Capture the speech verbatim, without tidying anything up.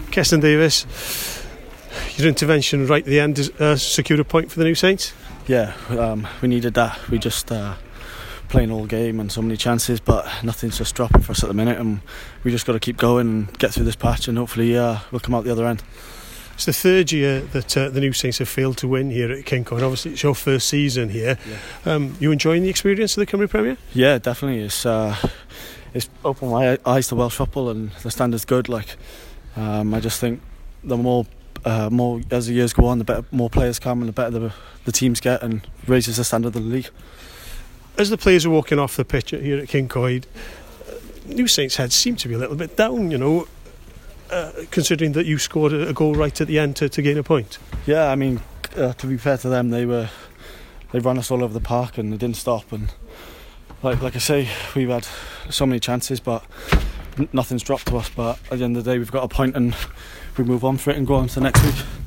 Keston Davis, your intervention right at the end uh, secured a point for the New Saints. Yeah, um, we needed that. We just uh, playing all game and so many chances, but nothing's just dropping for us at the minute, and we just got to keep going and get through this patch, and hopefully uh, we'll come out the other end. It's the third year that uh, the New Saints have failed to win here at Kincoed. Obviously it's your first season here. Yeah. Um, you enjoying the experience of the Cymru Premier? Yeah, definitely. It's uh, it's opened my eyes to Welsh football, and the standard's good. Like um, I just think the more uh, more as the years go on, the better more players come, and the better the, the teams get, and raises the standard of the league. As the players are walking off the pitch here at Kincoed, uh, New Saints' heads seem to be a little bit down, you know. Uh, considering that you scored a, a goal right at the end to, to gain a point. Yeah, I mean, uh, to be fair to them, they were they ran us all over the park and they didn't stop. And like like I say, we've had so many chances, but n- nothing's dropped to us. But at the end of the day, we've got a point, and we move on for it and go on to the next week.